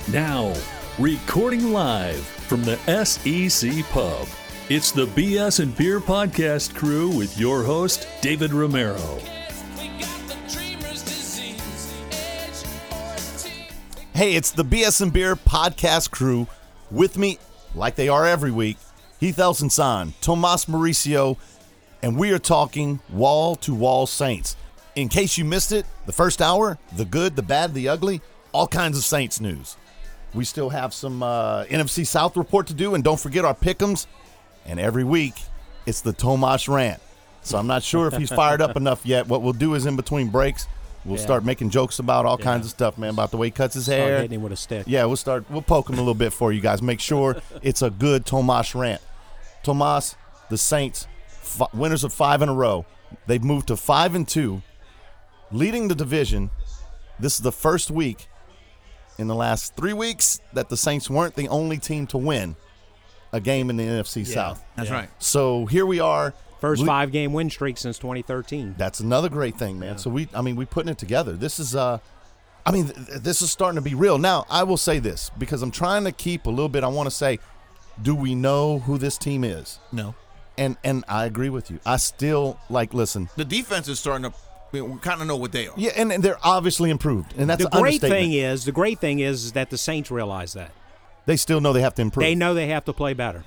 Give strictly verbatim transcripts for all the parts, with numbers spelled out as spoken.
Now, recording live from the S E C Pub, it's the B S and Beer Podcast crew with your host, David Romero. Hey, it's the B S and Beer Podcast crew. With me, like they are every week, Heath Elson-San, Tomas Mauricio, and we are talking wall-to-wall Saints. In case you missed it, the first hour, the good, the bad, the ugly, all kinds of Saints news. We still have some uh, N F C South report to do, and don't forget our pick'ems. And every week, it's the Tomas rant. So I'm not sure if he's fired up enough yet. What we'll do is in between breaks, we'll yeah. start making jokes about all yeah. kinds of stuff, man, about the way he cuts his start hair. Hitting him with a stick. Yeah, we'll start. We'll poke him a little bit for you guys. Make sure it's a good Tomas rant. Tomas, the Saints, f- winners of five in a row. They've moved to five and two, leading the division. This is the first week in the last three weeks that the Saints weren't the only team to win a game in the N F C yeah, South. That's yeah. right. So here we are. First five-game win streak since twenty thirteen. That's another great thing, man. Yeah. So we, I mean, we putting it together. This is, uh, I mean, th- this is starting to be real. Now, I will say this because I'm trying to keep a little bit. I want to say, do we know who this team is? No. And and I agree with you. I still like listen. The defense is starting to. I mean, we kind of know what they are. Yeah, and, and they're obviously improved, and that's the an great understatement. thing is the great thing is, is that the Saints realize that they still know they have to improve. They know they have to play better.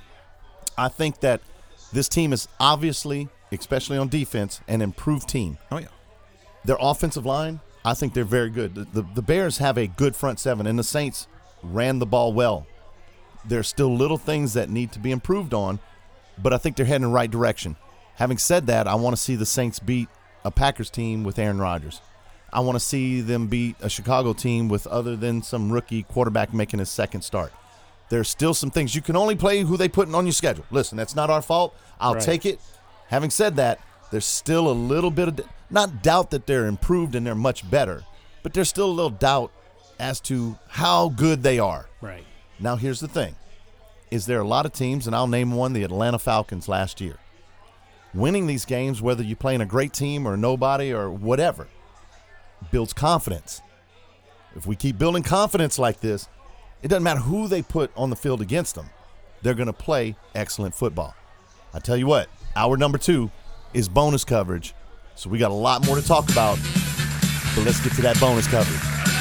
I think that this team is obviously, especially on defense, an improved team. Oh yeah, their offensive line, I think they're very good. The, the, the Bears have a good front seven, and the Saints ran the ball well. There's still little things that need to be improved on, but I think they're heading in the right direction. Having said that, I want to see the Saints beat a Packers team with Aaron Rodgers. I want to see them beat a Chicago team with other than some rookie quarterback making his second start. There's still some things. You can only play who they put on your schedule. Listen, that's not our fault. I'll right. take it. Having said that, there's still a little bit of, not doubt that they're improved and they're much better, but there's still a little doubt as to how good they are. Right. Now, here's the thing. Is there a lot of teams, and I'll name one, the Atlanta Falcons last year. Winning these games, whether you're playing a great team or nobody or whatever, builds confidence. If we keep building confidence like this, it doesn't matter who they put on the field against them. They're going to play excellent football. I tell you what, hour number two is bonus coverage. So we got a lot more to talk about, but let's get to that bonus coverage.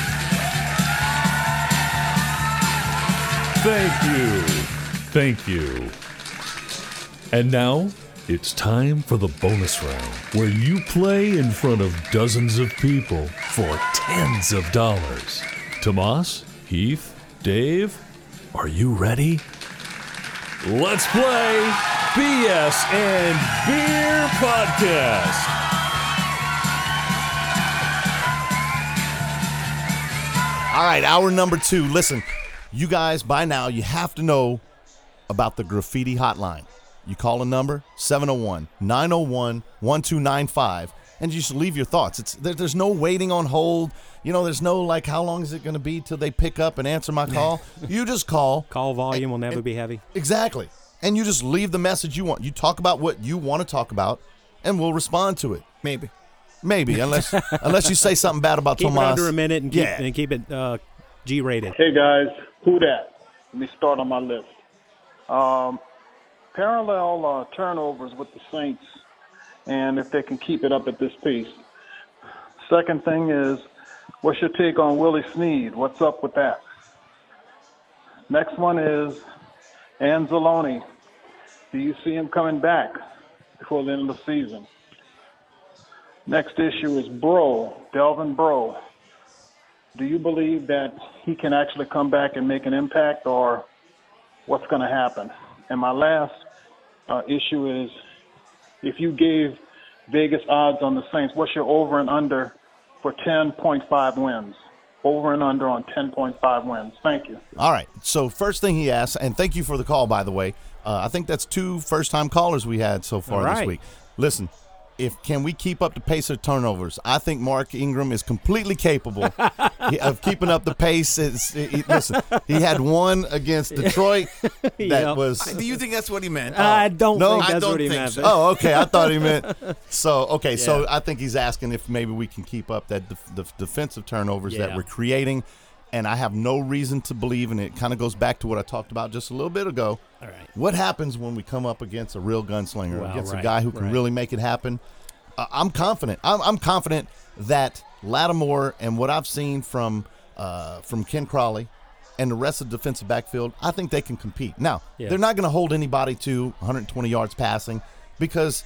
Thank you. Thank you. And now, it's time for the bonus round, where you play in front of dozens of people for tens of dollars. Tomas, Heath, Dave, are you ready? Let's play B S and Beer Podcast. All right, hour number two. Listen, you guys, by now, you have to know about the graffiti hotline. You call a number, seven oh one, nine oh one, one two nine five, and you just leave your thoughts. It's there, There's no waiting on hold. You know, there's no, like, how long is it going to be till they pick up and answer my call? You just call. Call volume and, will never and, be heavy. Exactly. And you just leave the message you want. You talk about what you want to talk about, and we'll respond to it. Maybe. Maybe, unless unless you say something bad about keep Tomas. Keep it under a minute and keep, yeah. and keep it uh, G-rated. Hey, guys. Who dat? Let me start on my list. Um, parallel uh, turnovers with the Saints, and if they can keep it up at this pace. Second thing is, what's your take on Willie Snead? What's up with that? Next one is Anzalone. Do you see him coming back before the end of the season? Next issue is Bro, Delvin Bro. Do you believe that he can actually come back and make an impact, or what's going to happen? And my last uh, issue is, if you gave Vegas odds on the Saints, what's your over and under for ten point five wins? Over and under on ten point five wins. Thank you. All right. So first thing he asked, and thank you for the call, by the way. Uh, I think that's two first-time callers we had so far right. this week. Listen, if can we keep up the pace of turnovers? I think Mark Ingram is completely capable of keeping up the pace. It's, it, it, listen, he had one against Detroit that Yeah. was. Do you think that's what he meant? I don't No, think I that's don't what he think meant. so. Oh, okay. I thought he meant. So okay. So Yeah. I think he's asking if maybe we can keep up that def- the defensive turnovers that Yeah. we're creating. and I have no reason to believe, and it kind of goes back to what I talked about just a little bit ago. All right. What happens when we come up against a real gunslinger, Well, against right, a guy who can right. really make it happen? Uh, I'm confident. I'm, I'm confident that Lattimore and what I've seen from uh, from Ken Crawley and the rest of the defensive backfield, I think they can compete. Now, Yeah. they're not going to hold anybody to one hundred twenty yards passing because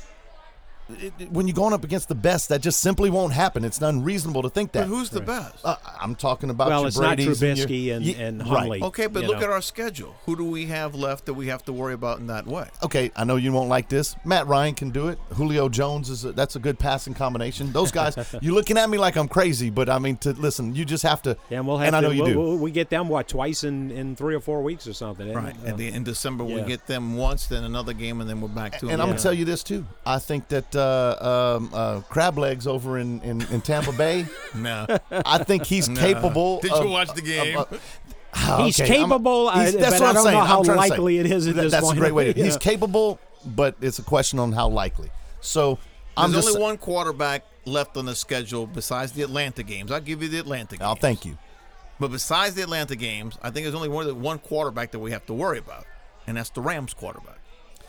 it, it- when you're going up against the best, that just simply won't happen. It's unreasonable to think that. But who's the best? Uh, I'm talking about Well, your it's not Brady's and, Trubisky your, and, Ye- and right. Hundley. Okay, but you look know. at our schedule. Who do we have left that we have to worry about in that way? Okay, I know you won't like this. Matt Ryan can do it. Julio Jones is a, that's a good passing combination. Those guys, you're looking at me like I'm crazy, but I mean, to listen, you just have to. Yeah, and we'll have and I to. know you we'll, do. we'll- we get them what twice in, in three or four weeks or something. isn't Right. it? At the, in December, we Yeah. get them once, then another game, and then we're back to And them. I'm Yeah. gonna tell you this too. I think that uh, um, uh, Crab Legs over in, in, in Tampa Bay, No. I think he's No. capable. Did of, you watch the game? of, uh, ah, He's okay, I'm- capable, he's- uh, that's but what I I'm don't saying. know I'm how trying to say. likely it is at That- this That's point. a great way to. He's Yeah. capable, but it's a question on how likely. So I'm There's just. only one quarterback left on the schedule besides the Atlanta games. I'll give you the Atlanta games. I'll thank you. But besides the Atlanta games, I think there's only more than one quarterback that we have to worry about, and that's the Rams quarterback.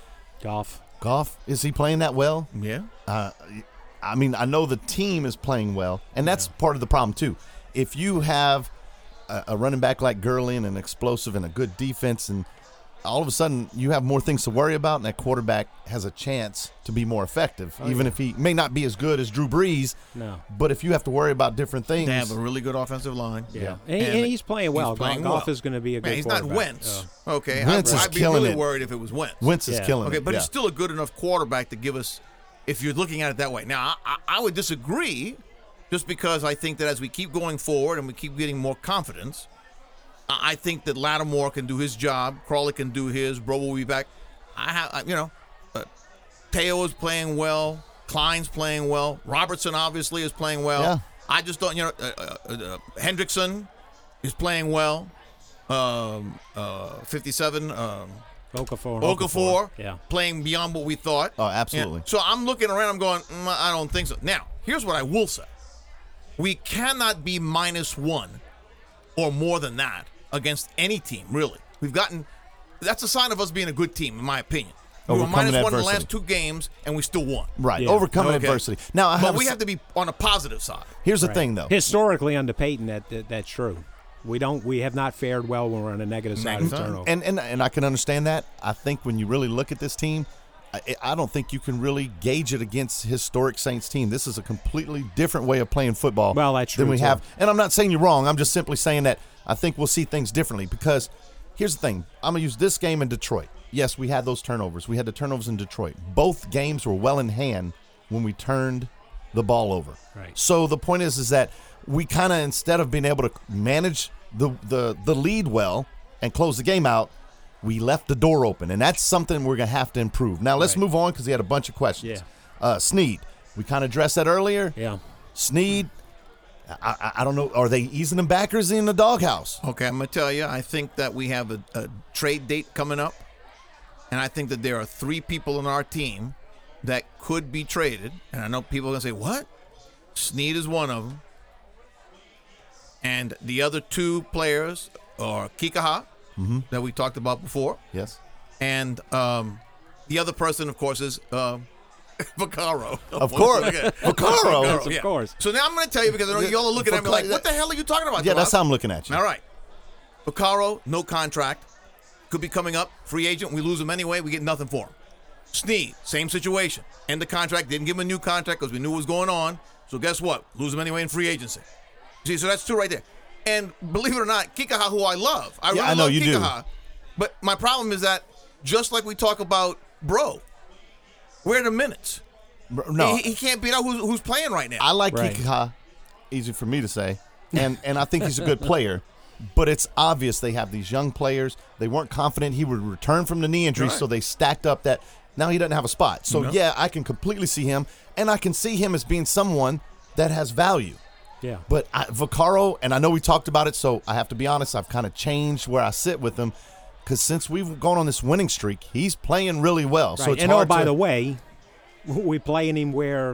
Golf. Goff, is he playing that well? Yeah. Uh, I mean, I know the team is playing well, and that's part of the problem too. If you have a, a running back like Gurley and an explosive and a good defense, and all of a sudden you have more things to worry about, and that quarterback has a chance to be more effective, Oh, even if he may not be as good as Drew Brees. No. But if you have to worry about different things, They have a really good offensive line. Yeah. And, and he's playing well. He's playing Golf well. is going to be a good Man, he's not quarterback. Wentz. Uh, Okay. Wentz I, is I'd be killing really it. worried if it was Wentz. Wentz is Yeah. killing Okay, it. but yeah. he's still a good enough quarterback to give us, if you're looking at it that way. Now, I, I, I would disagree just because I think that as we keep going forward and we keep getting more confidence, I, I think that Lattimore can do his job. Crawley can do his. Bro will be back. I have, I- you know, uh, Teo is playing well. Klein's playing well. Robertson obviously is playing well. Yeah. I just don't, you know, uh, uh, uh, Hendrickson is playing well. Um, uh, fifty-seven. Um, Okafor. Okafor, Yeah. playing beyond what we thought. Oh, absolutely. Yeah. So I'm looking around, I'm going, mm, I don't think so. Now, here's what I will say. We cannot be minus one or more than that against any team, really. We've gotten, that's a sign of us being a good team, in my opinion. We were Overcoming minus one in the adversity. last two games, and we still won. right, Yeah. overcoming Okay. adversity. Now, I But have we a, have to be on a positive side. here's the Right. thing, though. Historically, under Peyton, that, that that's true. We don't. We have not fared well when we're on a negative side of Negative side. turnover. And, and and I can understand that. I think when you really look at this team, I, I don't think you can really gauge it against historic Saints team. This is a completely different way of playing football Well, that's than true, we too. have. And I'm not saying you're wrong. I'm just simply saying that I think we'll see things differently because here's the thing. I'm going to use this game in Detroit. Yes, we had those turnovers. We had the turnovers in Detroit. Both games were well in hand when we turned the ball over. Right. So the point is is that we kind of, instead of being able to manage the, the, the lead well and close the game out, we left the door open, and that's something we're going to have to improve. Now, let's Right. move on because he had a bunch of questions. Yeah. Uh, Snead, we kind of addressed that earlier. yeah. Snead, I, I, I don't know, are they easing him back or is he in the doghouse? Okay, I'm going to tell you, I think that we have a, a trade date coming up, and I think that there are three people on our team that could be traded. And I know people are going to say, what? Snead is one of them. And the other two players are Kikaha, that we talked about before, Yes. and um, the other person, of course, is uh, Vaccaro. Of course. Okay. Vaccaro. Yes, of yeah. course. So now I'm going to tell you because I know y'all are looking at me like, what the hell are you talking about? Yeah, Tomas? that's how I'm looking at you. All right. Vaccaro, no contract. Could be coming up. Free agent. We lose him anyway. We get nothing for him. Snead, same situation. End the contract. Didn't give him a new contract because we knew what was going on. So guess what? Lose him anyway in free agency. See, so that's two right there. And believe it or not, Kikaha, who I love. I Yeah, really I know love you do. Kikaha. But my problem is that just like we talk about Bro, where are the minutes? No, He, he can't beat out who's, who's playing right now. I like Right. Kikaha. Easy for me to say. And and I think he's a good player. But it's obvious they have these young players. They weren't confident he would return from the knee injury, Right. so they stacked up that now he doesn't have a spot. So, No. yeah, I can completely see him, and I can see him as being someone that has value. Yeah. But I, Vaccaro, and I know we talked about it, so I have to be honest, I've kind of changed where I sit with him because since we've gone on this winning streak, he's playing really well. So Right. it's And oh, hard by to, the way, we playing him where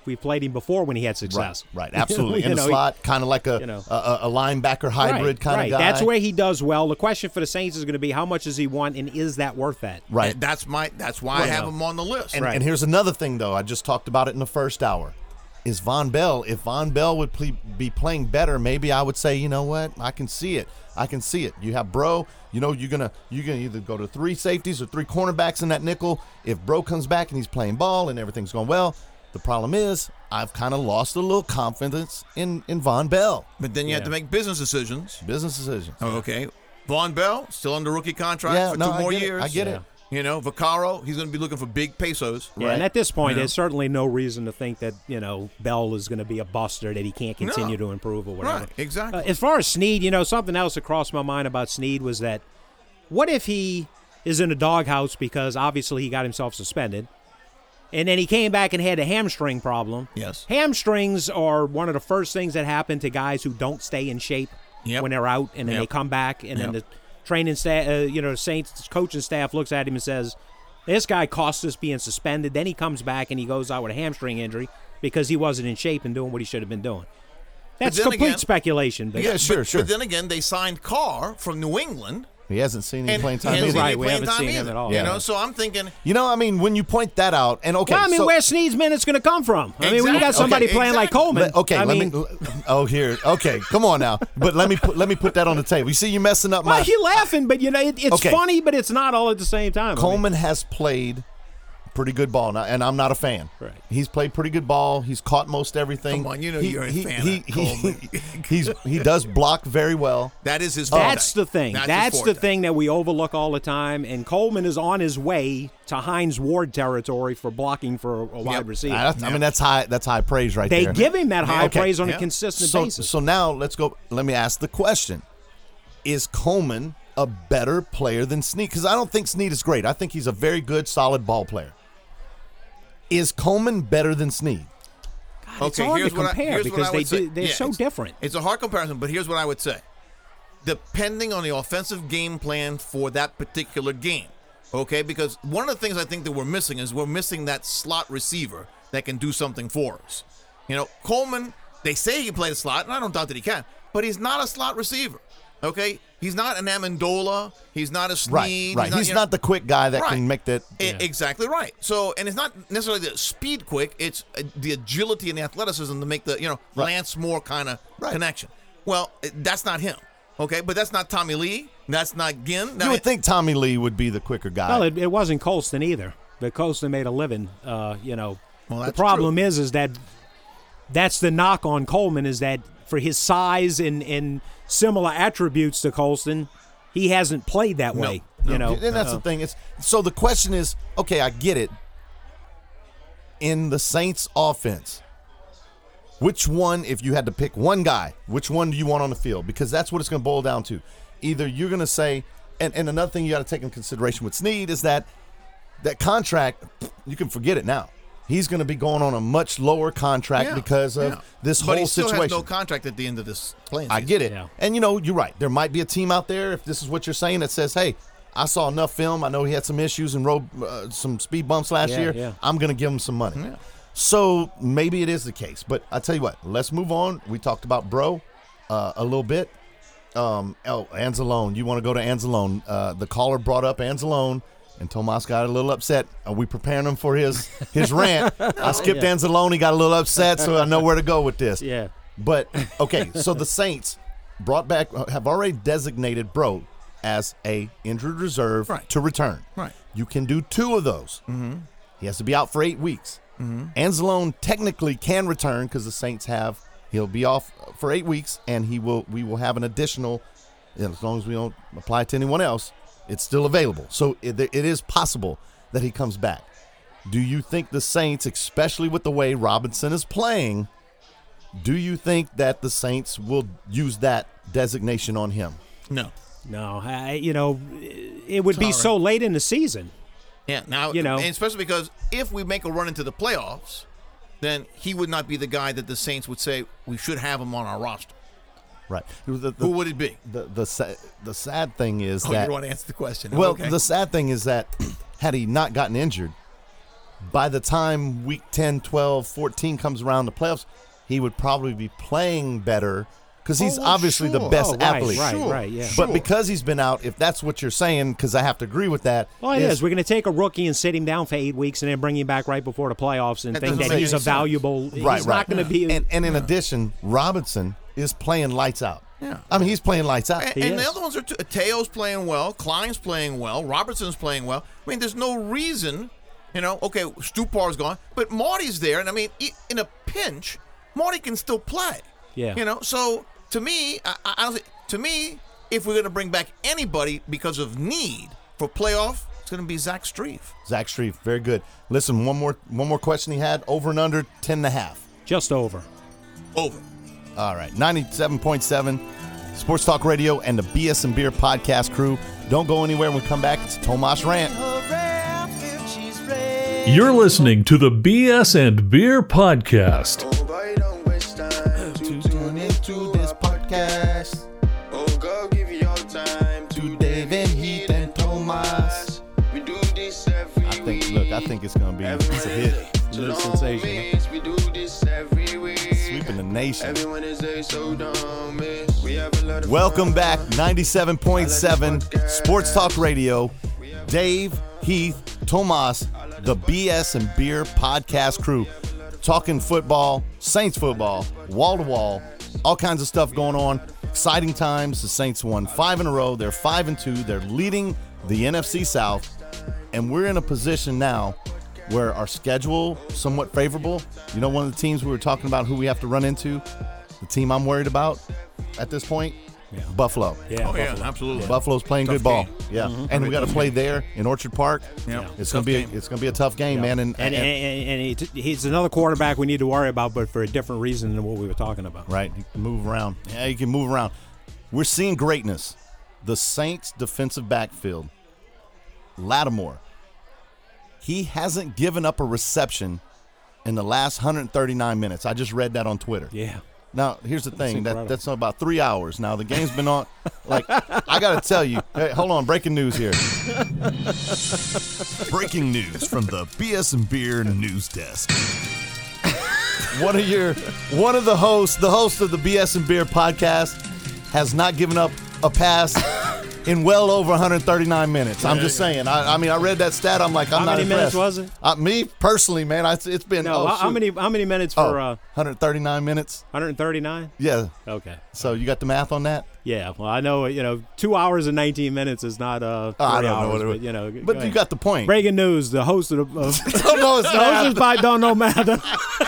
we played him before when he had success. Right, right. Absolutely. In You the know, slot, kind of like a, you know. a a linebacker hybrid right, kind right. of guy. That's where he does well. The question for the Saints is going to be how much does he want, and is that worth that? Right. And that's my. That's why I have him on the list. And, Right. and here's another thing, though. I just talked about it in the first hour. Is Von Bell, if Von Bell would ple- be playing better, maybe I would say, you know what, I can see it. I can see it. You have Bro, you know, you're gonna you're gonna either go to three safeties or three cornerbacks in that nickel. If Bro comes back and he's playing ball and everything's going well, the problem is I've kind of lost a little confidence in, in Von Bell. But then you have Yeah. to make business decisions. Business decisions. Oh, okay. Von Bell, still under rookie contract Yeah, for no, two I more get it. years. I get it. You know, Vaccaro, he's going to be looking for big pesos. Yeah, Right. and at this point, Yeah. there's certainly no reason to think that, you know, Bell is going to be a buster, that he can't continue No. to improve or whatever. Right, exactly. Uh, as far as Snead, you know, something else that crossed my mind about Snead was that what if he is in a doghouse because obviously he got himself suspended, and then he came back and had a hamstring problem? Yes. Hamstrings are one of the first things that happen to guys who don't stay in shape Yep. when they're out, and then Yep. they come back, and then Yep. the training staff, uh, you know, Saints coaching staff looks at him and says, this guy cost us being suspended. Then he comes back and he goes out with a hamstring injury because he wasn't in shape and doing what he should have been doing. That's then complete again- speculation. But Yeah, sure, but, sure. But then again, they signed Carr from New England. He hasn't seen any And playing he time. hasn't either. seen Right, any we playing haven't time seen him either, at all. You Yeah. know, so I'm thinking, You know, I mean, when you point that out, and okay, well, I mean, so, where's Snead's minutes going to come from? I mean, when you got Exactly. somebody Okay, playing like exactly. Coleman. Let- okay, I let mean, me. Oh, here. Okay, come on now. But let me put let me put that on the table. You see, you messing up well, my. you're laughing, but you know, it, it's Okay. funny, but it's not all at the same time. I mean, Coleman has played pretty good ball, now, and I'm not a fan. Right. He's played pretty good ball. He's caught most everything. Come on, you know He- you're a he, fan He, of he, Coleman. he's he does block very well. that is his forte. That's the thing. That's, That's, his the forte. thing that we overlook all the time. And Coleman is on his way to Hines Ward territory for blocking for a wide Yep. receiver. I, I mean, that's high. That's high praise right They there. give him that high Okay. praise on Yeah. a consistent so, basis. so now let's go. Let me ask the question: is Coleman a better player than Snead? Because I don't think Snead is great. I think he's a very good, solid ball player. Is Coleman better than Snead? it's Okay, hard here's to what I- compare here's what because I they would say. do, they're Yeah, so it's- different. It's a hard comparison, but here's what I would say. Depending on the offensive game plan for that particular game, okay? Because one of the things I think that we're missing is we're missing that slot receiver that can do something for us. You know, Coleman, they say he can play the slot, and I don't doubt that he can, but he's not a slot receiver, okay? He's not an Amendola. He's not a Snead. Right, right. He's you not, know- the quick guy that Right. can make that. I- Exactly right. So, and it's not necessarily the speed quick; it's uh, the agility and the athleticism to make the you know Right. Lance Moore kind of Right. connection. Well, uh, that's not him. Okay, but that's not Tommy Lee. That's not Ginn. You would think Tommy Lee would be the quicker guy. Well, it, it wasn't Colston either. But Colston made a living. Uh, you know, Well, the that's problem is, is that that's the knock on Coleman is that for his size and, and similar attributes to Colston, he hasn't played that No. way. No. You know, and that's Uh, the thing. It's so the question is, okay, I get it. In the Saints offense, which one, if you had to pick one guy, which one do you want on the field? Because that's what it's going to boil down to. Either you're going to say, and, and another thing you got to take in consideration with Snead is that that contract, you can forget it now. He's going to be going on a much lower contract Yeah, because of yeah. this but whole he still situation. has no contract at the end of this playing I season. get it. Yeah. And, you know, you're right. There might be a team out there, if this is what you're saying, that says, hey, I saw enough film. I know he had some issues and rode uh, some speed bumps last Yeah, year. yeah. I'm going to give him some money. So maybe it is the case. But I tell you what, let's move on. We talked about Bro uh, a little bit. Um, oh, Anzalone. You want to go to Anzalone. Uh, the caller brought up Anzalone, and Tomas got a little upset. Are we preparing him for his, his rant? I skipped Yeah. Anzalone. He got a little upset, so I know where to go with this. yeah. But okay, so the Saints brought back have already designated Bro as a injured reserve Right. to return. Right. You can do two of those. Mm-hmm. He has to be out for eight weeks. Mm-hmm. Anzalone technically can return because the Saints have he'll be off for eight weeks, and he will we will have an additional. You know, as long as we don't apply it to anyone else, it's still available. So it, it is possible that he comes back. Do you think the Saints, especially with the way Robinson is playing, do you think that the Saints will use that designation on him? No. No, I, you know, it would be so late in the season. Yeah. Now, You know. and especially because if we make a run into the playoffs, then he would not be the guy that the Saints would say we should have him on our roster. Right. The, the, Who would it be? the, the, sa- the sad thing is Oh, that you want to answer the question? well, Okay. the sad thing is that had he not gotten injured, by the time week ten, twelve, fourteen comes around, the playoffs, he would probably be playing better because he's Oh, well, obviously the sure. best Oh, right, athlete. right, Sure. right, yeah. But Sure. because he's been out, if that's what you're saying, because I have to agree with that. Well, it is. We're going to take a rookie and sit him down for eight weeks and then bring him back right before the playoffs and That think doesn't that make he's a any sense. valuable. Right, he's right. not going to be. And, and in addition, Robinson is playing lights out. Yeah. I mean, he's playing lights out. And, He and is. the other ones are too. Teo's playing well. Klein's playing well. Robertson's playing well. I mean, there's no reason, you know. Okay, Stupar's gone, but Marty's there, and I mean, i- in a pinch, Marty can still play. Yeah. You know. So to me, I, I, honestly, to me, if we're going to bring back anybody because of need for playoff, it's going to be Zach Strief. Zach Strief, very good. Listen, one more one more question he had. Over and under, ten and a half. Just over. Over. All right, ninety-seven point seven, Sports Talk Radio and the B S and Beer podcast crew. Don't go anywhere. When we come back, it's Tomas Rant. You're listening to the B S and Beer podcast. Tune into this podcast. To Dave and Heath and Tomas. I think, look, I think it's going to be it's a hit. It's sensational. Sweeping the nation. Welcome back, ninety-seven point seven Sports Talk Radio. Dave, Heath, Tomas, the B S and Beer podcast crew. Talking football, Saints football, wall to wall, all kinds of stuff going on. Exciting times. The Saints won five in a row. They're five and two. They're leading the N F C South. And we're in a position now where our schedule somewhat favorable. You know, one of the teams we were talking about who we have to run into, the team I'm worried about at this point, Yeah. Buffalo. Yeah. Oh yeah, Buffalo. absolutely. Buffalo's playing Tough good ball. game. Yeah, and we got to play there in Orchard Park. Yeah. It's Tough gonna be a, game. it's gonna be a tough game, man. And, And, and- and, and he, he's another quarterback we need to worry about, but for a different reason than what we were talking about. right, he can move around. Yeah, he can move around. We're seeing greatness. The Saints' defensive backfield, Lattimore. He hasn't given up a reception in the last one hundred thirty-nine minutes. I just read that on Twitter. Yeah. Now, here's the thing. That, incredible. that's about three hours. Now, the game's been on. Like, I got to tell you. Hey, hold on. Breaking news here. Breaking news from the B S and Beer news desk. One of your, one of the hosts, the host of the B S and Beer podcast, has not given up a pass in well over one hundred thirty-nine minutes. I'm just saying. I, I mean, I read that stat. I'm like, I'm How not many impressed. minutes was it? Uh, me personally, man, I, it's been. No, oh, how, how shoot. many how many minutes Oh, for uh, one hundred thirty-nine minutes. one hundred thirty-nine? Yeah. Okay. So you got the math on that? Yeah. Well, I know, you know, two hours and nineteen minutes is not uh, Oh, I three don't know hours, what it was. but, you know. But go you ahead. got the point. Breaking news, the host of the, of, Oh, no, it's the host is not. by Don't Know Matter.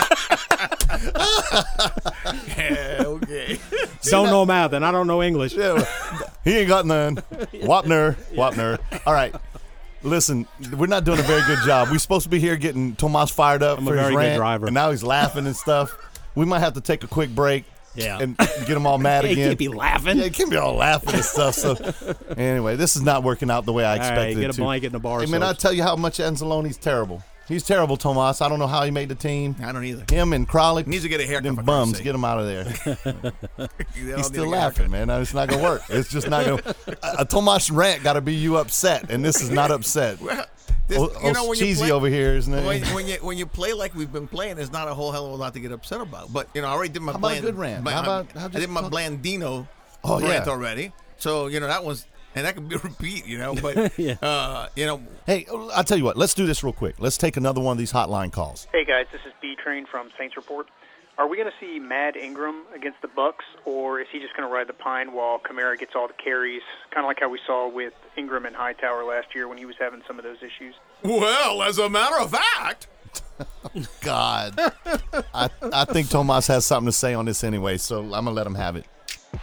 Yeah, okay. Don't know math, and I don't know English. Yeah, he ain't got none. Wapner, Wapner. All right. Listen, we're not doing a very good job. We're supposed to be here getting Tomas fired up I'm a for his very good rant, driver. and now he's laughing and stuff. We might have to take a quick break. Yeah. And get them all mad He again. can't be laughing. Yeah, he can't be all laughing and stuff. So, anyway, this is not working out the way I All expected right, it get a to. blanket in the bar. Hey, man, I soaps. tell you how much Anzalone's terrible. He's terrible, Tomas. I don't know how he made the team. I don't either. Him and Kralik. Needs to get a haircut, Them for bums, Christ's sake. get him out of there. They all He's need still to get a laughing, haircut. man. It's not gonna work. It's just not gonna. A, a Tomas rant got to be you upset, and this is not upset. Well, this, Oh, you know, oh, when you cheesy play, over here, isn't it? when, when you when you play like we've been playing, there's not a whole hell of a lot to get upset about. But you know, I already did my How about a bland, good rant? my- How about- how I just did my talk- Blandino Oh, yeah. rant already. So you know that was, and that could be a repeat. You know, but Yeah. uh, you know, Hey, I'll tell you what. Let's do this real quick. Let's take another one of these hotline calls. Hey guys, this is B Train from Saints Report. Are we going to see Mad Ingram against the Bucks, or is he just going to ride the pine while Kamara gets all the carries, kind of like how we saw with Ingram and Hightower last year when he was having some of those issues? well, as a matter of fact, God, I I think Tomas has something to say on this anyway, so I'm gonna let him have it.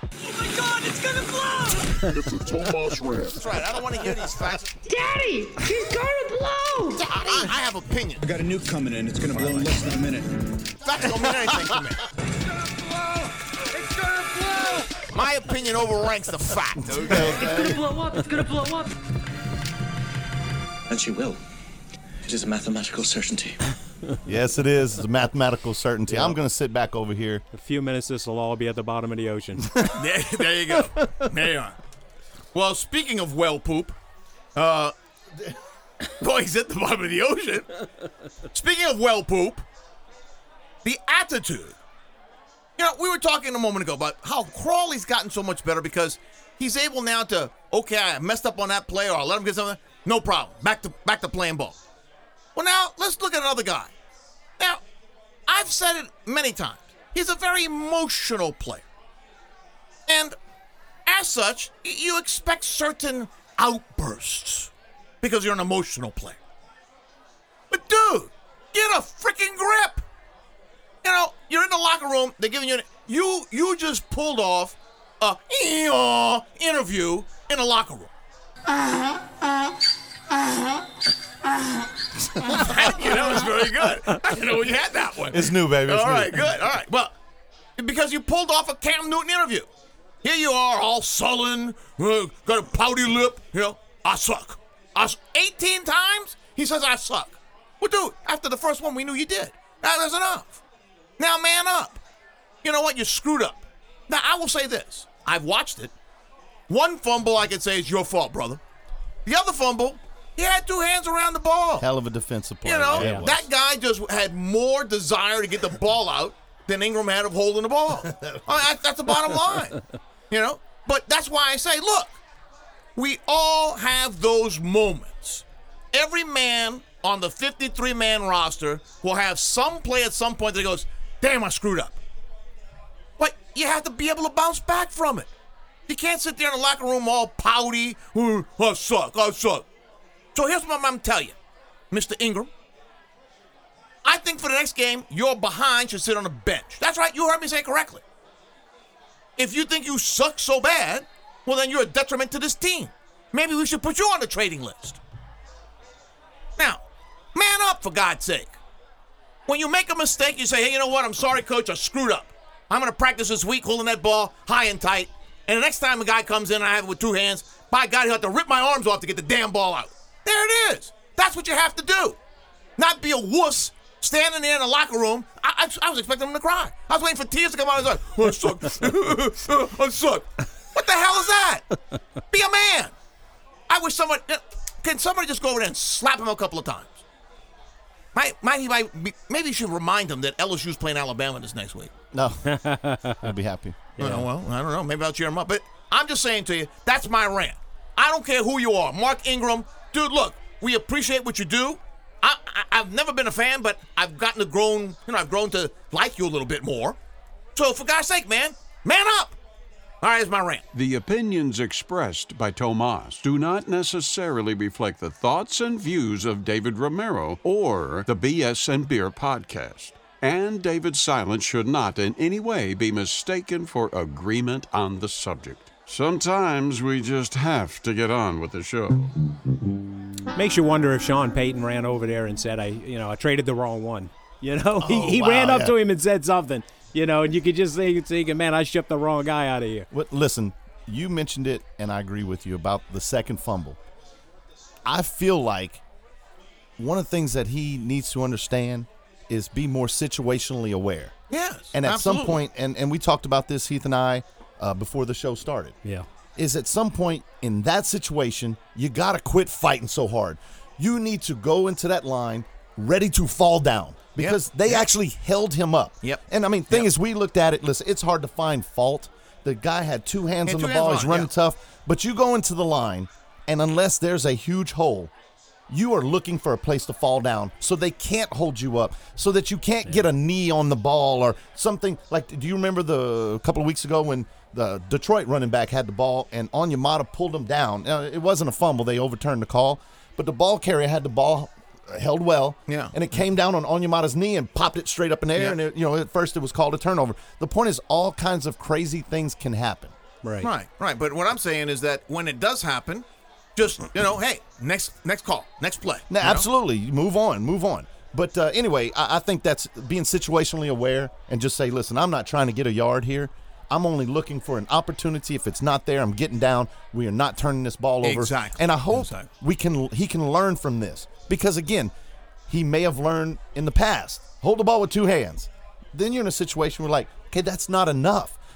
that's right. I don't want to hear these facts. Daddy, he's gonna blow! I, I have opinion. I got a nuke coming in. It's going to blow in less than a minute. Facts don't mean anything to me. My opinion overranks the fact. It's gonna blow up, it's gonna blow up. And she will. It is a mathematical certainty. Yes, it is. It's a mathematical certainty. I'm gonna sit back over here. A few minutes, this will all be at the bottom of the ocean. there, there you go. There you are. Well, speaking of well poop, uh, Boy, he's at the bottom of the ocean. Speaking of well poop, the attitude. You know, we were talking a moment ago about how Crawley's gotten so much better because he's able now to, okay, I messed up on that play, or I'll let him get something. No problem. Back to back to playing ball. Well, now, let's look at another guy. Now, I've said it many times. He's a very emotional player. And as such, you expect certain outbursts because you're an emotional player. But, dude, get a freaking grip. You know, you're in the locker room. They're giving you – you you just pulled off a ee-aw interview in the locker room. Uh-huh, uh-huh, uh-huh. Thank you. That was very good. I didn't know you had that one. It's new, baby. It's all new. right, good. All right. Well, because you pulled off a Cam Newton interview. Here you are, all sullen, uh, got a pouty lip. You know, I suck. I su- eighteen times he says I suck. Well, dude, after the first one, we knew you did. Now that's enough. Now man up. You know what? You screwed up. Now I will say this. I've watched it. One fumble I could say is your fault, brother. The other fumble, he had two hands around the ball. Hell of a defensive play. You know, Yeah, it was. that guy just had more desire to get the ball out than Ingram had of holding the ball. I mean, that- that's the bottom line. You know? But that's why I say, look, we all have those moments. Every man on the fifty-three man roster will have some play at some point that goes, damn, I screwed up. But you have to be able to bounce back from it. You can't sit there in the locker room all pouty. "Oh, I suck, I suck." So here's what I'm going to tell you, Mister Ingram. I think for the next game, your behind should sit on the bench. That's right, you heard me say it correctly. If you think you suck so bad, well, then you're a detriment to this team. Maybe we should put you on the trading list. Now, man up, for God's sake. When you make a mistake, you say, hey, you know what? I'm sorry, coach. I screwed up. I'm going to practice this week holding that ball high and tight. And the next time a guy comes in and I have it with two hands, by God, he'll have to rip my arms off to get the damn ball out. There it is. That's what you have to do. Not be a wuss standing there in the locker room. I, I, I was expecting him to cry. I was waiting for tears to come out. I was like, oh, I suck. I suck. What the hell is that? Be a man. I wish somebody, can somebody just go over there and slap him a couple of times? Might, might he, might be, maybe you should remind him that L S U's playing Alabama this next week. No. I'd be happy. Yeah. Oh, well, I don't know. Maybe I'll cheer him up. But I'm just saying to you, that's my rant. I don't care who you are. Mark Ingram, dude, look, we appreciate what you do. I, I, I've never been a fan, but I've gotten to grown, you know, I've grown to like you a little bit more. So for God's sake, man, man up. All right, here's my rant. The opinions expressed by Tomas do not necessarily reflect the thoughts and views of David Romero or the B S and Beer podcast. And David's silence should not in any way be mistaken for agreement on the subject. Sometimes we just have to get on with the show. Makes you wonder if Sean Payton ran over there and said, "I, you know, I traded the wrong one." You know, he, Oh, he wow, ran up yeah. to him and said something. You know, and you could just think, thinking, "Man, I shipped the wrong guy out of here." What, listen, you mentioned it, and I agree with you about the second fumble. I feel like one of the things that he needs to understand is be more situationally aware. Yes, And at absolutely. some point, and, and we talked about this, Heath and I, uh, before the show started. Yeah. Is at some point in that situation, you got to quit fighting so hard. You need to go into that line ready to fall down because Yep. they Yep. actually held him up. Yep. And I mean, thing Yep. is, we looked at it. Listen, it's hard to find fault. The guy had two hands Had on two the hands ball. on He's it, running yeah. tough. But you go into the line, and unless there's a huge hole, you are looking for a place to fall down so they can't hold you up, so that you can't get a knee on the ball or something. Like, do you remember the a couple of weeks ago when the Detroit running back had the ball and Onyemata pulled him down? Now, it wasn't a fumble. They overturned the call. But the ball carrier had the ball held well, Yeah. and it came down on Onyemata's knee and popped it straight up in the air. Yeah. And, it, you know, at first it was called a turnover. The point is all kinds of crazy things can happen. Right. Right, right. But what I'm saying is that when it does happen, just, you know, hey, next next call, next play. No, you know? absolutely. You move on, move on. But uh, anyway, I, I think that's being situationally aware and just say, listen, I'm not trying to get a yard here. I'm only looking for an opportunity. If it's not there, I'm getting down. We are not turning this ball over. Exactly. And I hope Exactly. we can he can learn from this because, again, he may have learned in the past. Hold the ball with two hands. Then you're in a situation where, like, okay, that's not enough.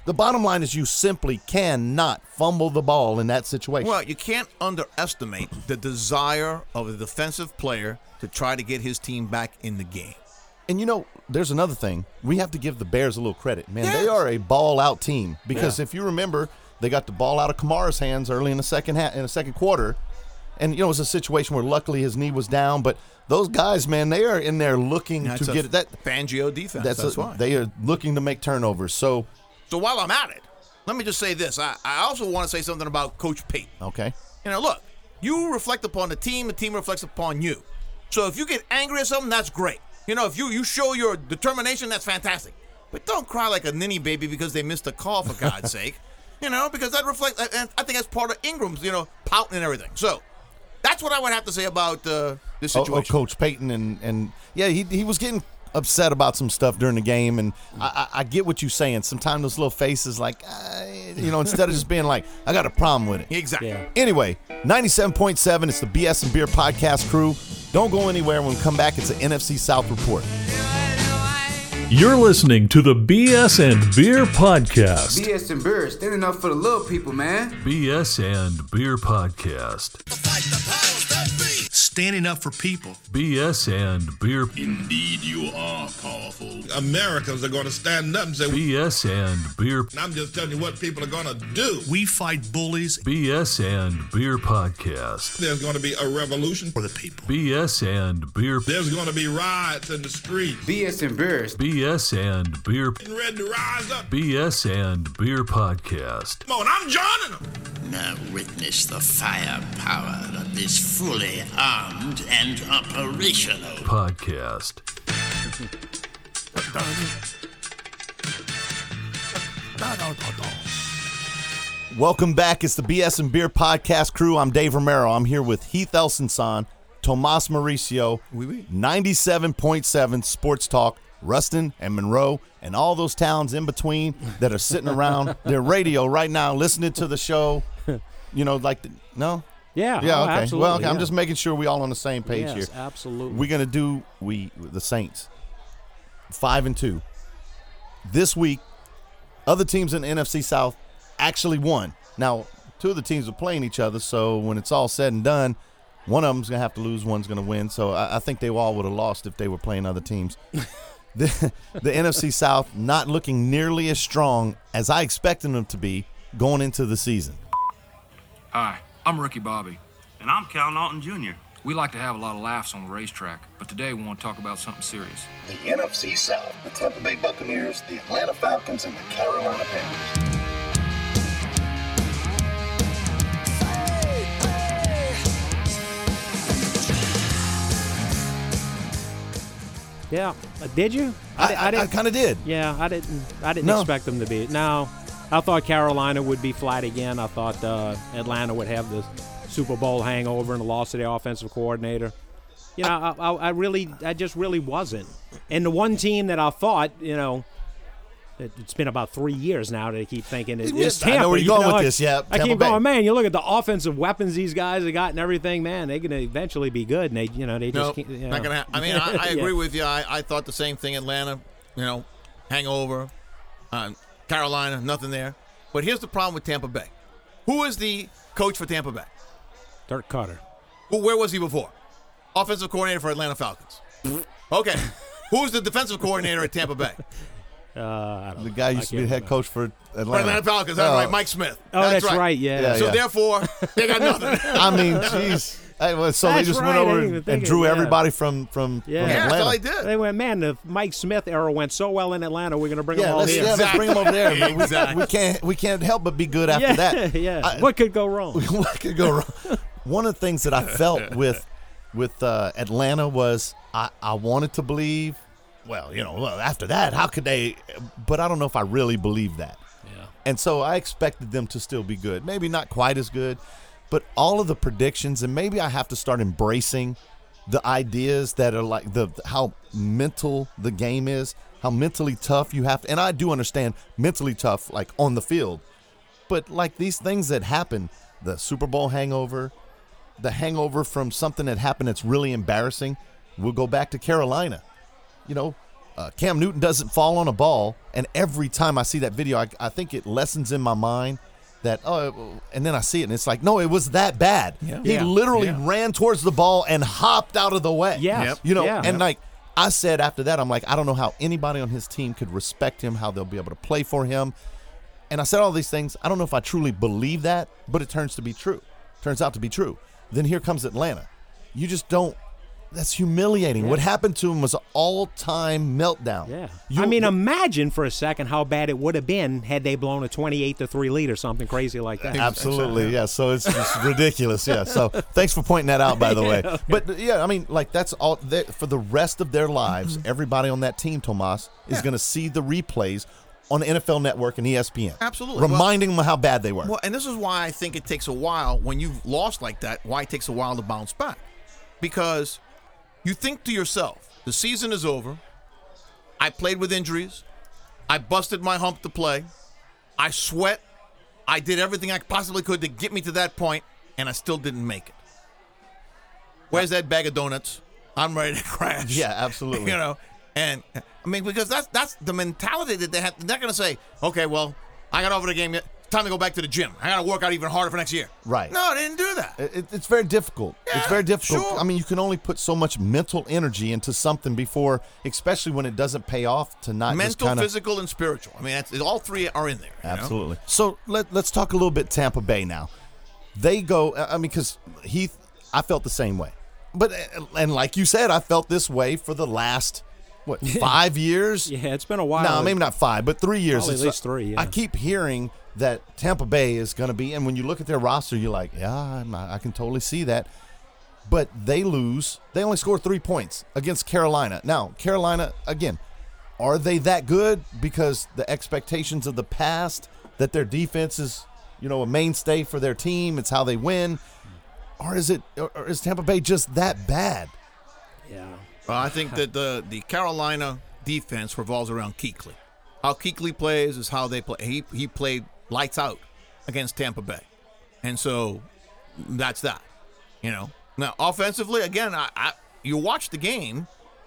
The bottom line is you simply cannot fumble the ball in that situation. Well, you can't underestimate the desire of a defensive player to try to get his team back in the game. And, you know, there's another thing. We have to give the Bears a little credit. Man, Yes. they are a ball-out team because Yeah. if you remember, they got the ball out of Kamara's hands early in the second ha- in the second quarter. And, you know, it was a situation where luckily his knee was down. But those guys, man, they are in there looking That's to a get it. That, Fangio defense. that's That's, a- why. They are looking to make turnovers. So, So while I'm at it, let me just say this. I, I also want to say something about Coach Payton. okay. You know, look, you reflect upon the team, the team reflects upon you. So if you get angry at something, that's great. You know, if you, you show your determination, that's fantastic. But don't cry like a ninny baby because they missed a call, for God's sake. You know, because that reflects, and I think that's part of Ingram's, you know, pouting and everything. So that's what I would have to say about uh, this Oh, situation. oh, Coach Payton, and, and yeah, he he was getting upset about some stuff during the game, and I, I, I get what you're saying. Sometimes those little faces, like, uh, you know, instead of just being like, I got a problem with it. Exactly. Yeah. Anyway, ninety-seven point seven, it's the B S and Beer podcast crew. Don't go anywhere. When we come back, it's an N F C South report. You're listening to the B S and Beer Podcast. B S and Beer, standing up for the little people, man. B S and Beer Podcast. Standing up for people. B S and Beer. Indeed, you are powerful. Americans are going to stand up and say, B S and Beer. and I'm just telling you what people are going to do. We fight bullies. B S and Beer Podcast. There's going to be a revolution for the people. B S and Beer. There's going to be riots in the streets. B S and Beer. B S and Beer. Getting ready to rise up. B S and Beer Podcast. Come on, I'm joining them. Now witness the firepower of this fully armed and operational Podcast. Welcome back. It's the B S and Beer podcast crew. I'm Dave Romero. I'm here with Heath Elsinson, Tomas Mauricio, Oui, oui. ninety-seven point seven Sports Talk, Ruston and Monroe, and all those towns in between that are sitting around their radio right now listening to the show. You know, like, the, no? Yeah. Yeah, oh, okay. Absolutely, Well, okay, I'm yeah. just making sure we all on the same page yes, here. absolutely. We're gonna do we the Saints five and two this week. Other teams in the N F C South actually won. Now, two of the teams are playing each other, so when it's all said and done, one of them's gonna have to lose, one's gonna win. So I, I think they all would have lost if they were playing other teams. the, the N F C South not looking nearly as strong as I expected them to be going into the season. Hi, I'm Rookie Bobby. And I'm Cal Naughton Junior We like to have a lot of laughs on the racetrack, but today we want to talk about something serious. The N F C South, the Tampa Bay Buccaneers, the Atlanta Falcons, and the Carolina Panthers. Yeah, uh, did you? I, I, I kind of did. Yeah, I didn't. I didn't No. expect them to be. No, I thought Carolina would be flat again. I thought uh, Atlanta would have the Super Bowl hangover and the loss of their offensive coordinator. You know, I, I, I really, I just really wasn't. And the one team that I thought, you know, it, it's been about three years now that I keep thinking it, Yeah, it's I know Tampa. where you're you going know, with I- this, yeah, I Tampa keep Bay. going, man. You look at the offensive weapons these guys have got and everything, man. They're gonna eventually be good. And they, you know, they just No, can't. You know. not gonna. Ha- I mean, I, I Yeah. agree with you. I, I thought the same thing. Atlanta, you know, hangover. Uh, Carolina, nothing there. But here's the problem with Tampa Bay. Who is the coach for Tampa Bay? Dirk Cutter. Who? Where was he before? Offensive coordinator for Atlanta Falcons. Okay. Who's the defensive coordinator at Tampa Bay? Uh, I don't The guy used to be the head coach for Atlanta. For Atlanta Falcons. That's Oh. right, Mike Smith. Oh, that's right, yeah. Yeah, so yeah. therefore, they got nothing. I mean, jeez. Hey, well, so they That's just right, went I over didn't and, even think and of drew that. everybody from from, Yeah, from yeah Atlanta. that's all he did. They went, man, the Mike Smith era went so well in Atlanta. We're going to bring Yeah, them all let's, here. yeah, let's bring them over there. But we, Exactly. we can't we can't help but be good after yeah, that. yeah. I- what could go wrong? what could go wrong? One of the things that I felt with with uh, Atlanta was I, I wanted to believe. Well, you know, well after that, how could they? But I don't know if I really believe that. Yeah. And so I expected them to still be good. Maybe not quite as good, but all of the predictions, and maybe I have to start embracing the ideas that are like the how mental the game is, how mentally tough you have to, and I do understand mentally tough, like on the field, but like these things that happen, the Super Bowl hangover, the hangover from something that happened that's really embarrassing. We'll go back to Carolina. You know, uh, Cam Newton doesn't fall on a ball, and every time I see that video, I, I think it lessens in my mind that, oh, and then I see it, and it's like, no, it was that bad. Yeah. He Yeah. literally Yeah. ran towards the ball and hopped out of the way. Yes. Yep. You know, Yeah. and Yep. like I said after that, I'm like, I don't know how anybody on his team could respect him, how they'll be able to play for him. And I said all these things. I don't know if I truly believe that, but it turns to be true. Turns out to be true. Then here comes Atlanta. You just don't. That's humiliating. Yeah. What happened to him was an all-time meltdown. Yeah. You- I mean, imagine for a second how bad it would have been had they blown a twenty-eight to three lead or something crazy like that. Absolutely, yeah. So it's just ridiculous, yeah. So thanks for pointing that out, by the way. Yeah, okay. But yeah, I mean, like that's all. They, for the rest of their lives, everybody on that team, Tomas, is Yeah. going to see the replays on the N F L Network and E S P N. Absolutely. reminding them how bad they were. Well, and this is why I think it takes a while when you've lost like that. Why it takes a while to bounce back, because you think to yourself, the season is over. I played with injuries. I busted my hump to play. I sweat. I did everything I possibly could to get me to that point, and I still didn't make it. Where's that bag of donuts? I'm ready to crash. Yeah, absolutely. You know, and I mean, because that's that's the mentality that they have. They're not going to say, okay, well, I got over the game yet. Time to go back to the gym. I got to work out even harder for next year. Right. No, they didn't do that. It, it's very difficult. it's very difficult. sure. I mean, you can only put so much mental energy into something before, especially when it doesn't pay off, to not just Mental, kind of. physical, and spiritual. I mean, that's, all three are in there. you know? Absolutely. So let, let's talk a little bit Tampa Bay now. They go, I mean, because Heath, I felt the same way. But, and like you said, I felt this way for the last, what, five years? Yeah, it's been a while. No, maybe not five, but three years. Probably at It's least like- three, yeah. I keep hearing that Tampa Bay is going to be, and when you look at their roster, you're like, yeah, I'm- I can totally see that. But they lose. They only scored three points against Carolina. Now, Carolina, again, are they that good because the expectations of the past that their defense is, you know, a mainstay for their team, it's how they win? Or is it, or is Tampa Bay just that bad? Yeah. Well, I think that the the Carolina defense revolves around Kuechly. How Kuechly plays is how they play. He he played lights out against Tampa Bay, and so that's that. You know. Now offensively, again, I, I you watch the game.